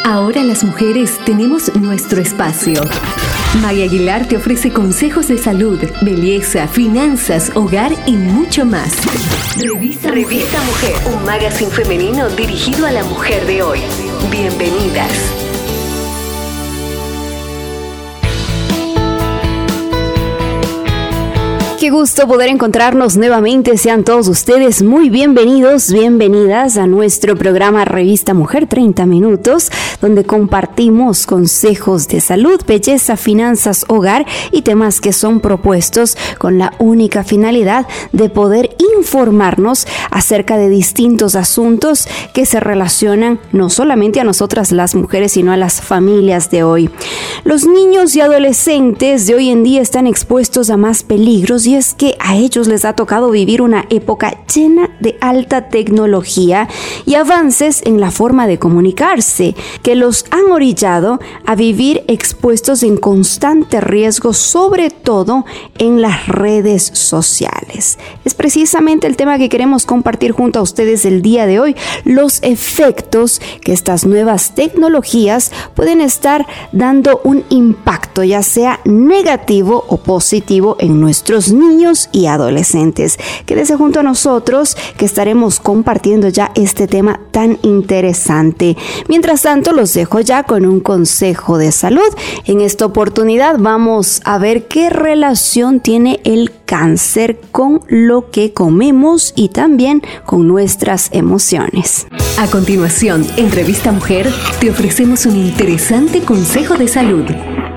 Ahora las mujeres tenemos nuestro espacio. Maya Aguilar te ofrece consejos de salud, belleza, finanzas, hogar y mucho más. Revista Mujer, un magazine femenino dirigido a la mujer de hoy. Bienvenidas. Qué gusto poder encontrarnos nuevamente. Sean todos ustedes muy bienvenidos, bienvenidas a nuestro programa Revista Mujer 30 Minutos, donde compartimos consejos de salud, belleza, finanzas, hogar y temas que son propuestos con la única finalidad de poder informarnos acerca de distintos asuntos que se relacionan no solamente a nosotras las mujeres, sino a las familias de hoy. Los niños y adolescentes de hoy en día están expuestos a más peligros y es que a ellos les ha tocado vivir una época llena de alta tecnología y avances en la forma de comunicarse, que los han orillado a vivir expuestos en constante riesgo, sobre todo en las redes sociales. Es precisamente el tema que queremos compartir junto a ustedes el día de hoy, los efectos que estas nuevas tecnologías pueden estar dando un impacto, ya sea negativo o positivo, en nuestros niños y adolescentes. Quédese junto a nosotros que estaremos compartiendo ya este tema tan interesante. Mientras tanto, los dejo ya con un consejo de salud. En esta oportunidad vamos a ver qué relación tiene el cáncer con lo que comemos y también con nuestras emociones. A continuación, en Revista Mujer, te ofrecemos un interesante consejo de salud.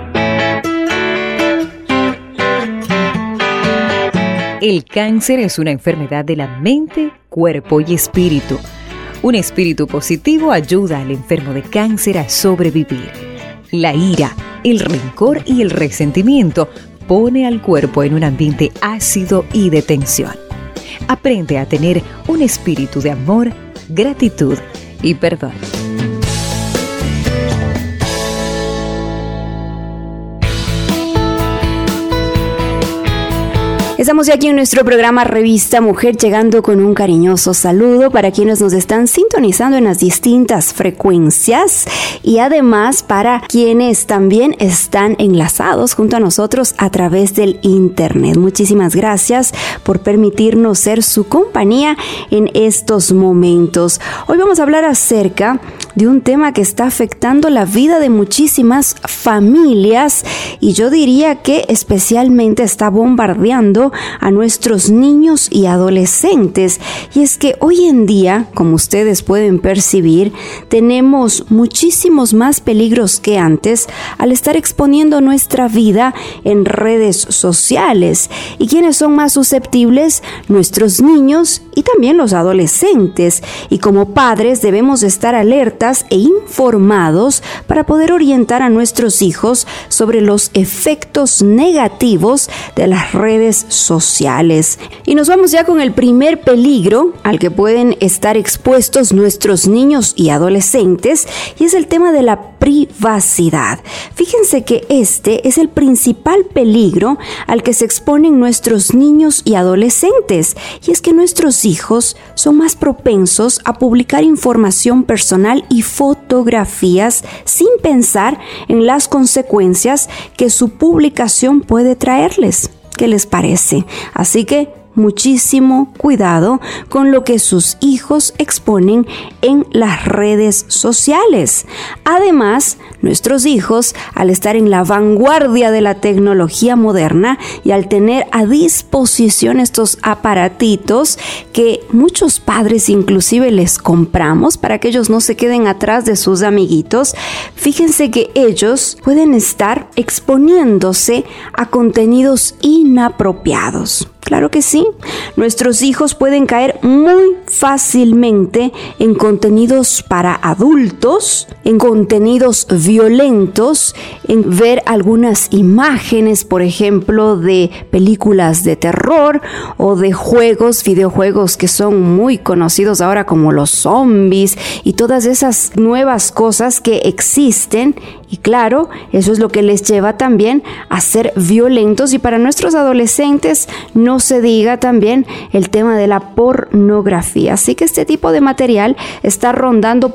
El cáncer es una enfermedad de la mente, cuerpo y espíritu. Un espíritu positivo ayuda al enfermo de cáncer a sobrevivir. La ira, el rencor y el resentimiento pone al cuerpo en un ambiente ácido y de tensión. Aprende a tener un espíritu de amor, gratitud y perdón. Estamos ya aquí en nuestro programa Revista Mujer, llegando con un cariñoso saludo para quienes nos están sintonizando en las distintas frecuencias y además para quienes también están enlazados junto a nosotros a través del internet. Muchísimas gracias por permitirnos ser su compañía en estos momentos. Hoy vamos a hablar acerca de un tema que está afectando la vida de muchísimas familias y yo diría que especialmente está bombardeando a nuestros niños y adolescentes. Y es que hoy en día, como ustedes pueden percibir, tenemos muchísimos más peligros que antes al estar exponiendo nuestra vida en redes sociales. ¿Y quiénes son más susceptibles? Nuestros niños y también los adolescentes. Y como padres debemos estar alertas e informados para poder orientar a nuestros hijos sobre los efectos negativos de las redes sociales. Y nos vamos ya con el primer peligro al que pueden estar expuestos nuestros niños y adolescentes, y es el tema de la privacidad. Fíjense que este es el principal peligro al que se exponen nuestros niños y adolescentes, y es que nuestros hijos son más propensos a publicar información personal y fotografías sin pensar en las consecuencias que su publicación puede traerles. ¿Qué les parece? Así que muchísimo cuidado con lo que sus hijos exponen en las redes sociales. Además, nuestros hijos, al estar en la vanguardia de la tecnología moderna y al tener a disposición estos aparatitos que muchos padres inclusive les compramos para que ellos no se queden atrás de sus amiguitos, fíjense que ellos pueden estar exponiéndose a contenidos inapropiados. Claro que sí, nuestros hijos pueden caer muy fácilmente en contenidos para adultos, en contenidos violentos, en ver algunas imágenes, por ejemplo, de películas de terror o de videojuegos que son muy conocidos ahora como los zombies y todas esas nuevas cosas que existen. Y claro, eso es lo que les lleva también a ser violentos, y para nuestros adolescentes no se diga también el tema de la pornografía. Así que este tipo de material está rondando por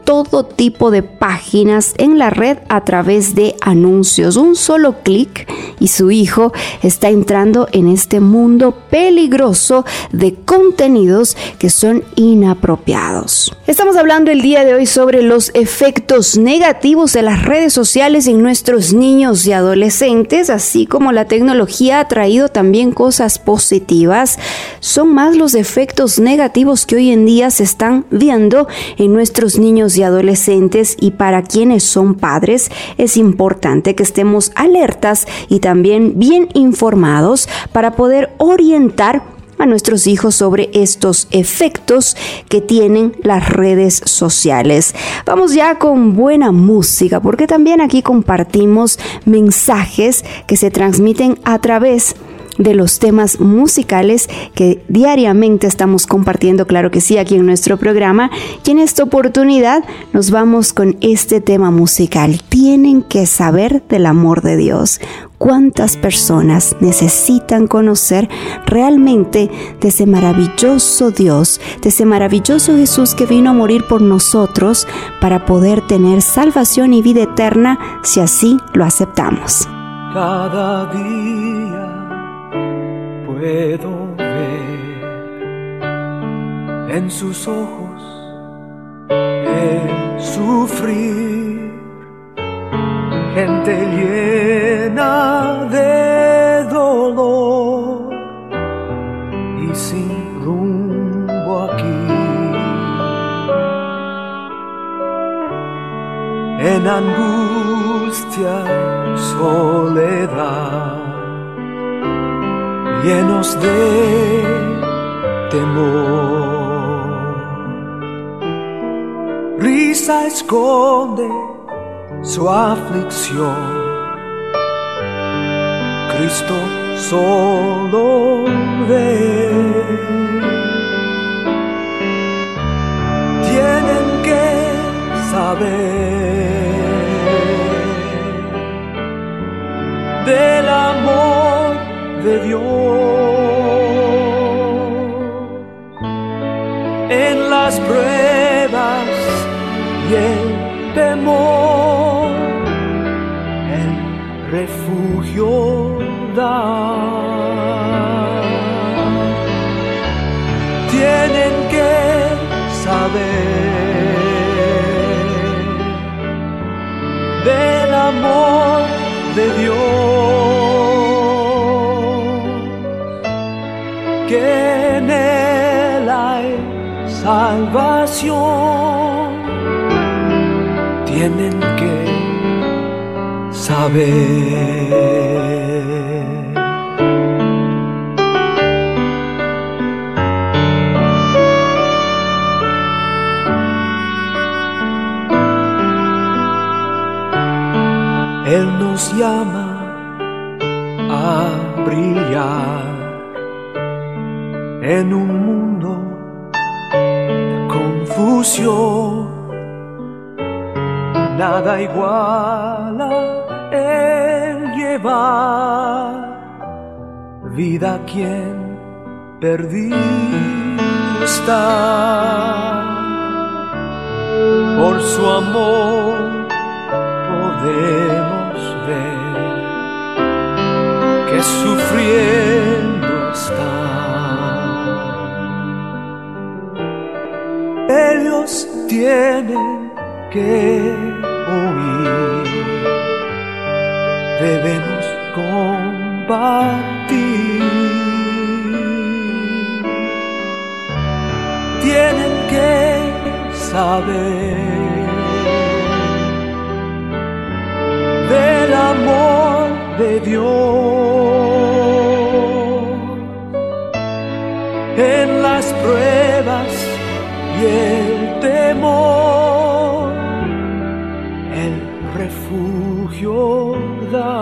todo tipo de páginas en la red a través de anuncios. Un solo clic y su hijo está entrando en este mundo peligroso de contenidos que son inapropiados. Estamos hablando el día de hoy sobre los efectos negativos de las redes sociales en nuestros niños y adolescentes, así como la tecnología ha traído también cosas positivas. Son más los efectos negativos que hoy en día se están viendo en nuestros niños y adolescentes, y para quienes son padres es importante que estemos alertas y también bien informados para poder orientar a nuestros hijos sobre estos efectos que tienen las redes sociales. Vamos ya con buena música, porque también aquí compartimos mensajes que se transmiten a través de los temas musicales que diariamente estamos compartiendo, claro que sí, aquí en nuestro programa. Y en esta oportunidad nos vamos con este tema musical. Tienen que saber del amor de Dios. ¿Cuántas personas necesitan conocer realmente de ese maravilloso Dios, de ese maravilloso Jesús que vino a morir por nosotros para poder tener salvación y vida eterna si así lo aceptamos? Cada día puedo ver en sus ojos el sufrir, gente llena de dolor y sin rumbo aquí, en angustia y soledad, llenos de temor. Risa esconde su aflicción, Cristo solo ve. Tienen que saber del amor de Dios en las pruebas y el temor, el refugio da. Tienen que saber del amor de Dios, que en Él hay salvación. Tienen que saber. Él nos llama a brillar en un mundo de confusión. Nada iguala el llevar vida a quien perdido está. Por su amor podemos ver que sufriendo está. Ellos tienen que oír, debemos compartir. Tienen que saber del amor de Dios en las pruebas y el temor, el refugio da.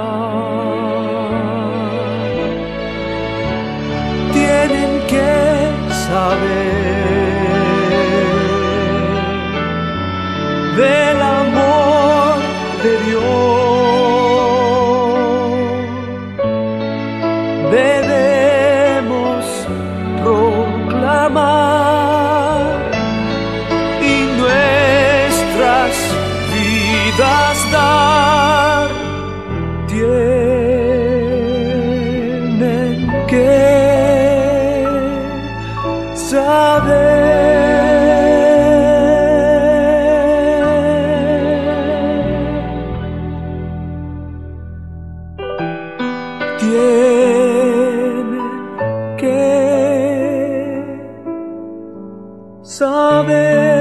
Tienen que saber del amor de Dios. Debemos proclamar y nuestra puedas dar, tienen que saber. Tienen que saber.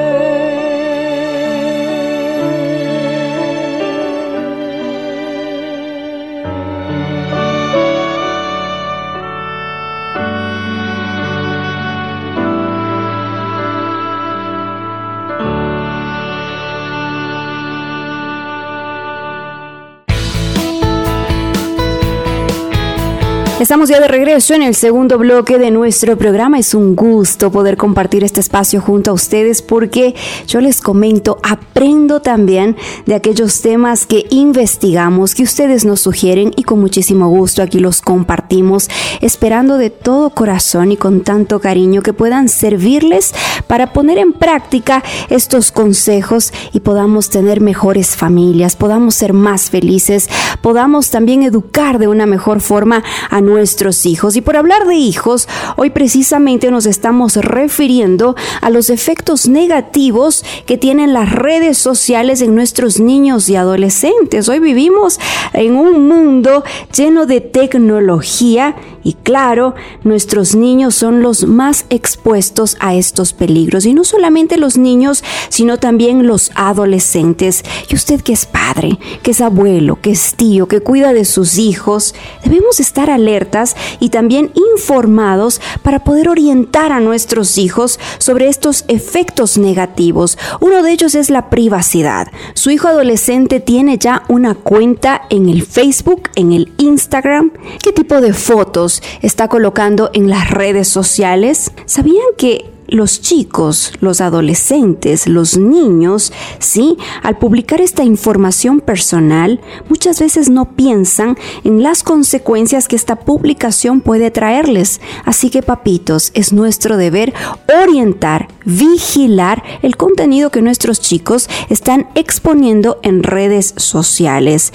Estamos ya de regreso en el segundo bloque de nuestro programa. Es un gusto poder compartir este espacio junto a ustedes porque yo les comento, aprendo también de aquellos temas que investigamos, que ustedes nos sugieren y con muchísimo gusto aquí los compartimos, esperando de todo corazón y con tanto cariño que puedan servirles para poner en práctica estos consejos y podamos tener mejores familias, podamos ser más felices, podamos también educar de una mejor forma a nuestros hijos. Y por hablar de hijos, hoy precisamente nos estamos refiriendo a los efectos negativos que tienen las redes sociales en nuestros niños y adolescentes. Hoy vivimos en un mundo lleno de tecnología y claro, nuestros niños son los más expuestos a estos peligros. Y no solamente los niños, sino también los adolescentes. Y usted que es padre, que es abuelo, que es tío, que cuida de sus hijos, debemos estar alertas y también informados para poder orientar a nuestros hijos sobre estos efectos negativos. Uno de ellos es la privacidad. Su hijo adolescente tiene ya una cuenta en el Facebook, en el Instagram. ¿Qué tipo de fotos está colocando en las redes sociales? ¿Sabían que los chicos, los adolescentes, los niños, sí, al publicar esta información personal, muchas veces no piensan en las consecuencias que esta publicación puede traerles? Así que, papitos, es nuestro deber orientar, vigilar el contenido que nuestros chicos están exponiendo en redes sociales.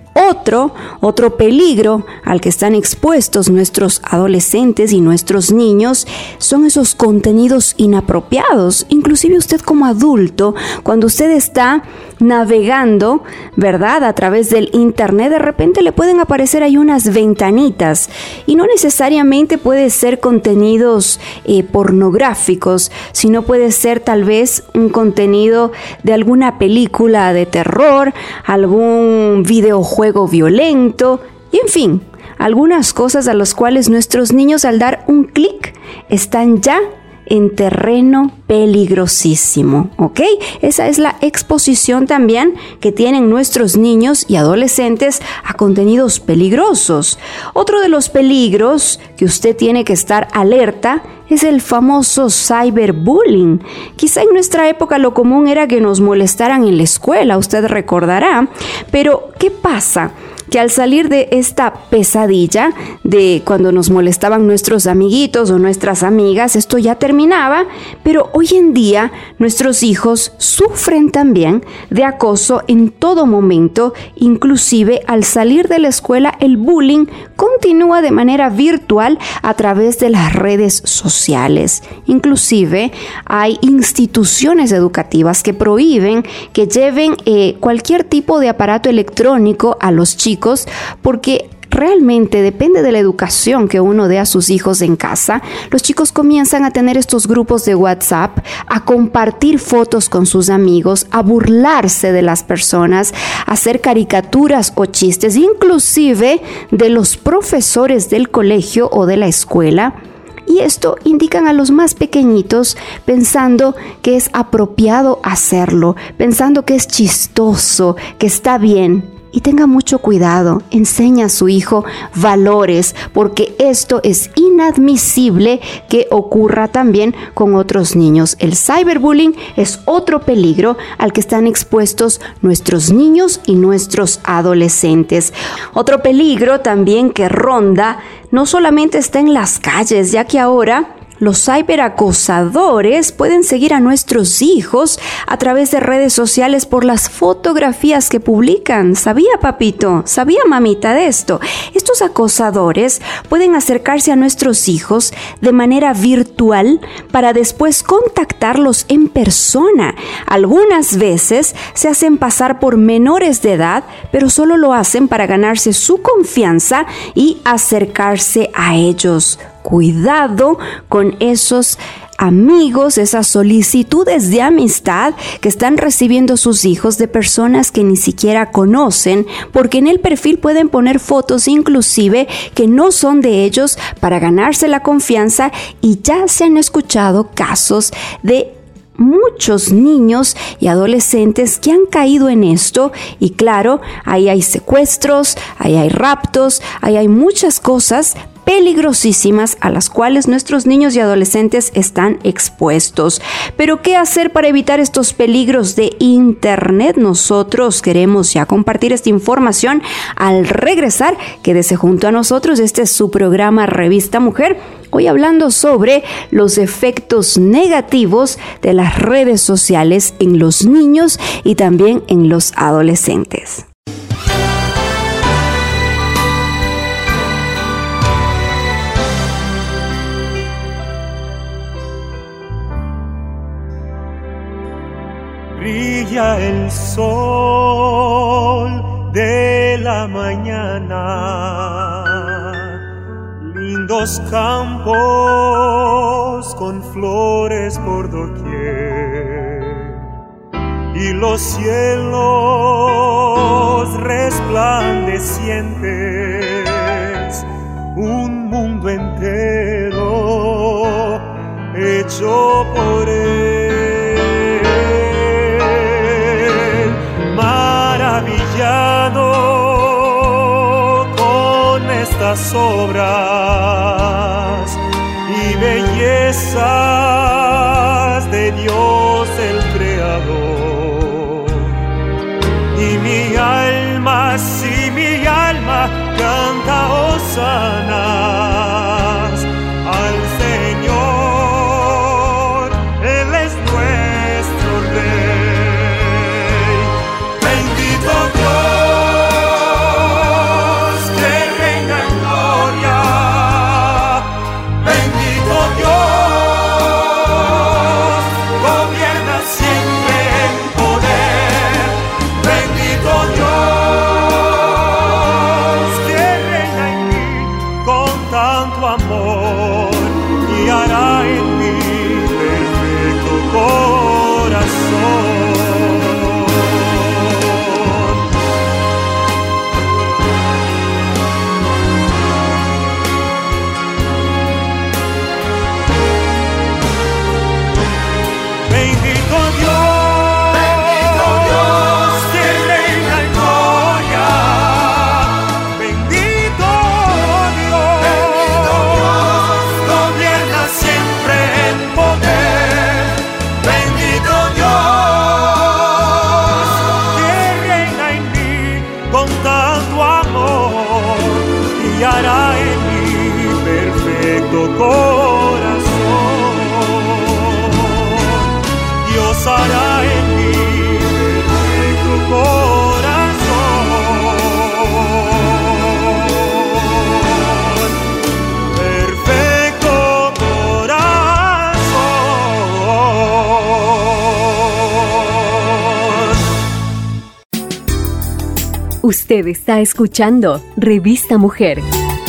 Otro peligro al que están expuestos nuestros adolescentes y nuestros niños son esos contenidos inapropiados. Inclusive usted como adulto, cuando usted está navegando, ¿verdad?, a través del internet, de repente le pueden aparecer ahí unas ventanitas y no necesariamente puede ser contenidos pornográficos, sino puede ser tal vez un contenido de alguna película de terror, algún videojuego violento y en fin, algunas cosas a las cuales nuestros niños al dar un clic están ya en terreno peligrosísimo, ¿ok? Esa es la exposición también que tienen nuestros niños y adolescentes a contenidos peligrosos. Otro de los peligros que usted tiene que estar alerta es el famoso cyberbullying. Quizá en nuestra época lo común era que nos molestaran en la escuela, usted recordará, pero ¿qué pasa? Que al salir de esta pesadilla de cuando nos molestaban nuestros amiguitos o nuestras amigas, esto ya terminaba, pero hoy en día nuestros hijos sufren también de acoso en todo momento, inclusive al salir de la escuela el bullying continúa de manera virtual a través de las redes sociales. Inclusive hay instituciones educativas que prohíben que lleven cualquier tipo de aparato electrónico a los chicos porque realmente depende de la educación que uno dé a sus hijos en casa. Los chicos comienzan a tener estos grupos de WhatsApp, a compartir fotos con sus amigos, a burlarse de las personas, a hacer caricaturas o chistes, inclusive de los profesores del colegio o de la escuela. Y esto indican a los más pequeñitos pensando que es apropiado hacerlo, pensando que es chistoso, que está bien. Y tenga mucho cuidado, enseña a su hijo valores, porque esto es inadmisible que ocurra también con otros niños. El cyberbullying es otro peligro al que están expuestos nuestros niños y nuestros adolescentes. Otro peligro también que ronda no solamente está en las calles, ya que ahora los ciberacosadores pueden seguir a nuestros hijos a través de redes sociales por las fotografías que publican. ¿Sabía, papito? ¿Sabía, mamita, de esto? Estos acosadores pueden acercarse a nuestros hijos de manera virtual para después contactarlos en persona. Algunas veces se hacen pasar por menores de edad, pero solo lo hacen para ganarse su confianza y acercarse a ellos. Cuidado con esos amigos, esas solicitudes de amistad que están recibiendo sus hijos de personas que ni siquiera conocen, porque en el perfil pueden poner fotos inclusive que no son de ellos para ganarse la confianza, y ya se han escuchado casos de muchos niños y adolescentes que han caído en esto. Y claro, ahí hay secuestros, ahí hay raptos, ahí hay muchas cosas peligrosísimas a las cuales nuestros niños y adolescentes están expuestos. Pero ¿qué hacer para evitar estos peligros de Internet? Nosotros queremos ya compartir esta información al regresar. Quédese junto a nosotros. Este es su programa Revista Mujer. Hoy hablando sobre los efectos negativos de las redes sociales en los niños y también en los adolescentes. Brilla el sol de la mañana, lindos campos con flores por doquier, y los cielos resplandecientes, un mundo entero hecho por él. Maravillado con estas obras y bellezas de Dios el Creador, y mi alma, sí, mi alma canta hosanas al Señor. Él es nuestro Rey. Usted está escuchando Revista Mujer.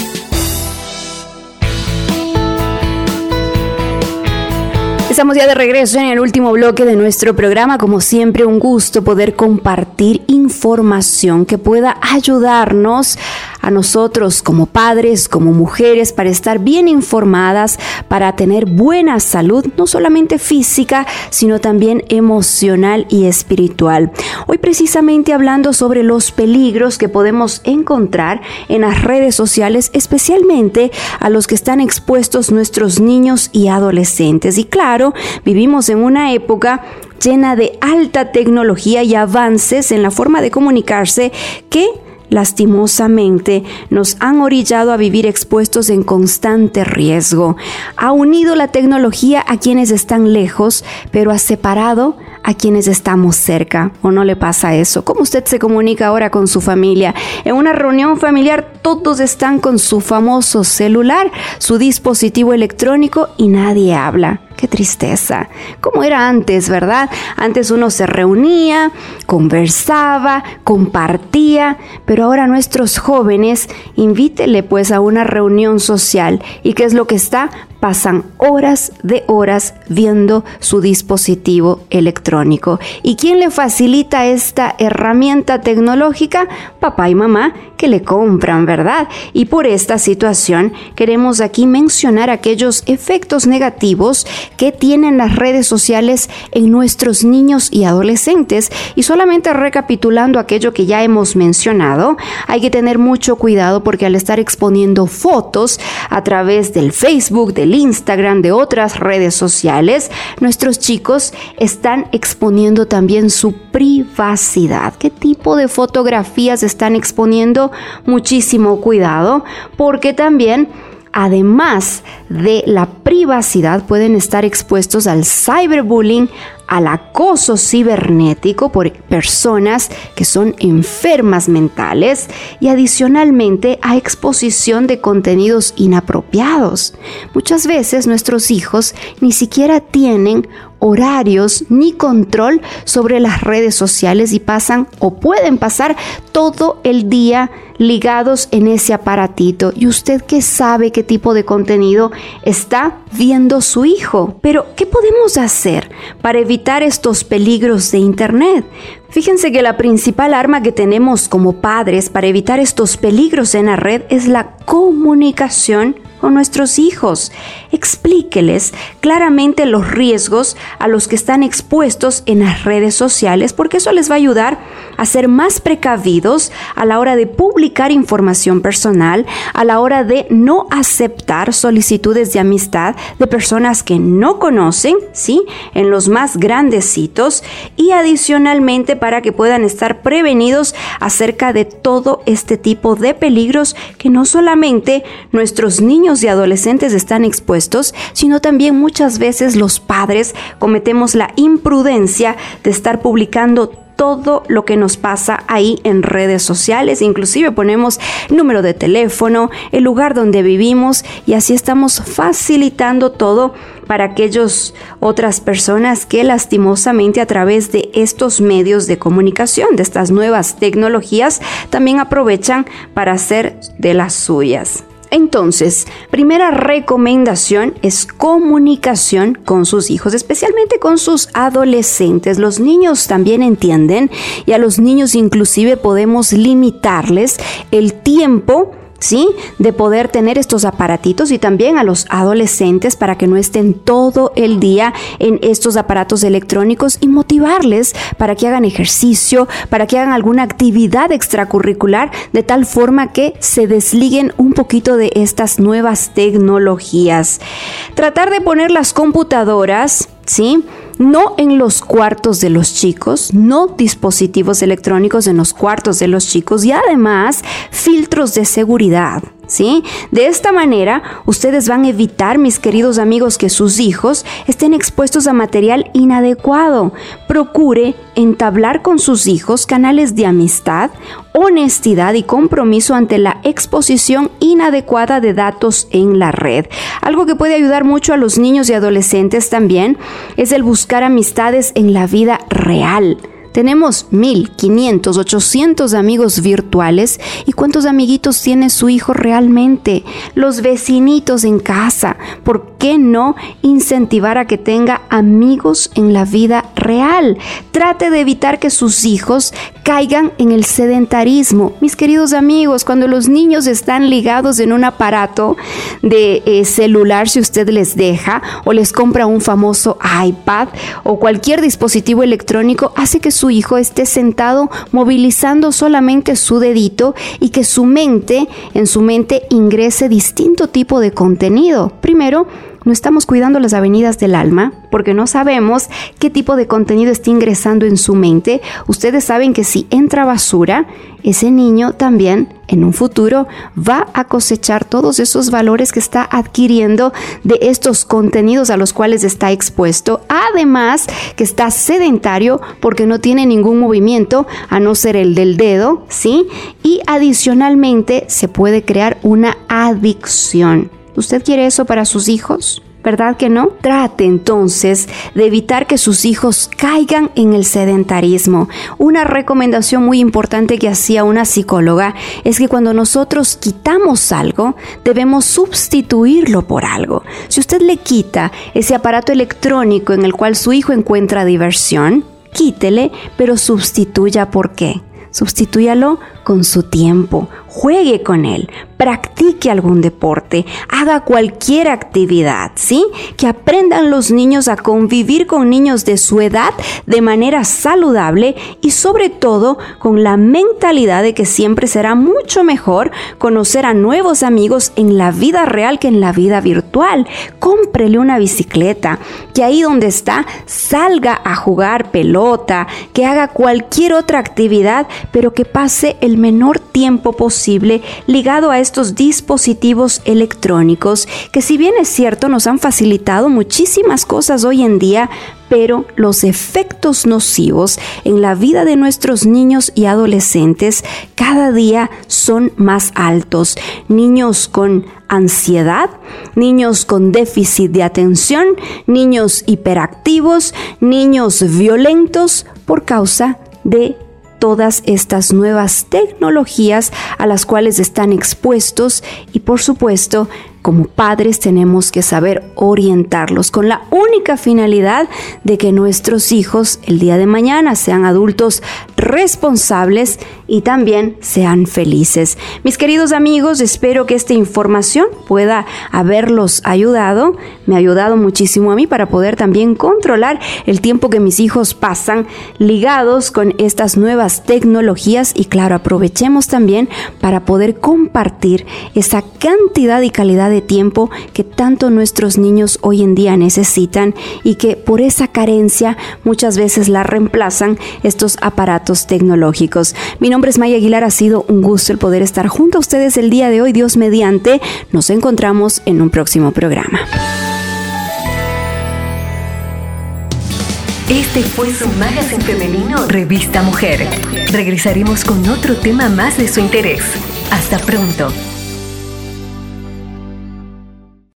Estamos ya de regreso en el último bloque de nuestro programa. Como siempre, un gusto poder compartir información que pueda ayudarnos a nosotros como padres, como mujeres, para estar bien informadas, para tener buena salud, no solamente física, sino también emocional y espiritual. Hoy precisamente hablando sobre los peligros que podemos encontrar en las redes sociales, especialmente a los que están expuestos nuestros niños y adolescentes. Y claro, vivimos en una época llena de alta tecnología y avances en la forma de comunicarse que lastimosamente, nos han orillado a vivir expuestos en constante riesgo. Ha unido la tecnología a quienes están lejos, pero ha separado a quienes estamos cerca. ¿O no le pasa eso? ¿Cómo usted se comunica ahora con su familia? En una reunión familiar todos están con su famoso celular, su dispositivo electrónico y nadie habla. ¡Qué tristeza! Como era antes, ¿verdad? Antes uno se reunía, conversaba, compartía, pero ahora nuestros jóvenes, invítele pues a una reunión social. ¿Y qué es lo que está? Pasan horas de horas viendo su dispositivo electrónico. ¿Y quién le facilita esta herramienta tecnológica? Papá y mamá, que le compran, ¿verdad? Y por esta situación queremos aquí mencionar aquellos efectos negativos que tienen las redes sociales en nuestros niños y adolescentes. Y solamente recapitulando aquello que ya hemos mencionado, hay que tener mucho cuidado porque al estar exponiendo fotos a través del Facebook, del Instagram, de otras redes sociales, nuestros chicos están exponiendo también su privacidad. ¿Qué tipo de fotografías están exponiendo? Muchísimo cuidado, porque también, además de la privacidad, pueden estar expuestos al cyberbullying, al acoso cibernético por personas que son enfermas mentales y adicionalmente a exposición de contenidos inapropiados. Muchas veces nuestros hijos ni siquiera tienen horarios ni control sobre las redes sociales y pasan o pueden pasar todo el día ligados en ese aparatito. ¿Y usted qué sabe qué tipo de contenido está viendo su hijo? Pero, ¿qué podemos hacer para evitar estos peligros de Internet? Fíjense que la principal arma que tenemos como padres para evitar estos peligros en la red es la comunicación con nuestros hijos. Explíqueles claramente los riesgos a los que están expuestos en las redes sociales, porque eso les va a ayudar a ser más precavidos a la hora de publicar información personal, a la hora de no aceptar solicitudes de amistad de personas que no conocen, ¿sí? En los más grandecitos, y adicionalmente para que puedan estar prevenidos acerca de todo este tipo de peligros que no solamente nuestros niños y adolescentes están expuestos, sino también muchas veces los padres cometemos la imprudencia de estar publicando todo lo que nos pasa ahí en redes sociales. Inclusive ponemos número de teléfono, el lugar donde vivimos, y así estamos facilitando todo para aquellas otras personas que lastimosamente a través de estos medios de comunicación, de estas nuevas tecnologías, también aprovechan para hacer de las suyas. Entonces, primera recomendación es comunicación con sus hijos, especialmente con sus adolescentes. Los niños también entienden, y a los niños inclusive podemos limitarles el tiempo, ¿sí?, de poder tener estos aparatitos, y también a los adolescentes para que no estén todo el día en estos aparatos electrónicos, y motivarles para que hagan ejercicio, para que hagan alguna actividad extracurricular, de tal forma que se desliguen un poquito de estas nuevas tecnologías. Tratar de poner las computadoras, ¿sí?, no en los cuartos de los chicos, no dispositivos electrónicos en los cuartos de los chicos, y además filtros de seguridad, ¿sí? De esta manera, ustedes van a evitar, mis queridos amigos, que sus hijos estén expuestos a material inadecuado. Procure entablar con sus hijos canales de amistad, honestidad y compromiso ante la exposición inadecuada de datos en la red. Algo que puede ayudar mucho a los niños y adolescentes también es el buscar amistades en la vida real. Tenemos 1,500, 800 amigos virtuales. ¿Y cuántos amiguitos tiene su hijo realmente? Los vecinitos en casa. ¿Por qué no incentivar a que tenga amigos en la vida real? Trate de evitar que sus hijos caigan en el sedentarismo. Mis queridos amigos, cuando los niños están ligados en un aparato de celular, si usted les deja o les compra un famoso iPad o cualquier dispositivo electrónico, hace que su hijo esté sentado movilizando solamente su dedito y que en su mente ingrese distinto tipo de contenido. Primero, no estamos cuidando las avenidas del alma porque no sabemos qué tipo de contenido está ingresando en su mente. Ustedes saben que si entra basura, ese niño también en un futuro va a cosechar todos esos valores que está adquiriendo de estos contenidos a los cuales está expuesto. Además, que está sedentario porque no tiene ningún movimiento a no ser el del dedo, ¿sí? Y adicionalmente se puede crear una adicción. ¿Usted quiere eso para sus hijos? ¿Verdad que no? Trate entonces de evitar que sus hijos caigan en el sedentarismo. Una recomendación muy importante que hacía una psicóloga es que cuando nosotros quitamos algo, debemos sustituirlo por algo. Si usted le quita ese aparato electrónico en el cual su hijo encuentra diversión, quítele, pero sustituya ¿por qué? Sustitúyalo con su tiempo, juegue con él, practique algún deporte, haga cualquier actividad, ¿sí? Que aprendan los niños a convivir con niños de su edad de manera saludable y sobre todo con la mentalidad de que siempre será mucho mejor conocer a nuevos amigos en la vida real que en la vida virtual. Cómprele una bicicleta, que ahí donde está salga a jugar pelota, que haga cualquier otra actividad, pero que pase el menor tiempo posible ligado a estos dispositivos electrónicos que, si bien es cierto, nos han facilitado muchísimas cosas hoy en día, pero los efectos nocivos en la vida de nuestros niños y adolescentes cada día son más altos. Niños con ansiedad, niños con déficit de atención, niños hiperactivos, niños violentos por causa de todas estas nuevas tecnologías a las cuales están expuestos y, por supuesto, como padres tenemos que saber orientarlos con la única finalidad de que nuestros hijos el día de mañana sean adultos responsables y también sean felices. Mis queridos amigos, espero que esta información pueda haberlos ayudado. Me ha ayudado muchísimo a mí para poder también controlar el tiempo que mis hijos pasan ligados con estas nuevas tecnologías y, claro, aprovechemos también para poder compartir esa cantidad y calidad de tiempo que tanto nuestros niños hoy en día necesitan y que por esa carencia muchas veces la reemplazan estos aparatos tecnológicos. Mi nombre es Maya Aguilar, ha sido un gusto el poder estar junto a ustedes el día de hoy. Dios mediante, nos encontramos en un próximo programa. Este fue su magazine femenino Revista Mujer. Regresaremos con otro tema más de su interés. Hasta pronto.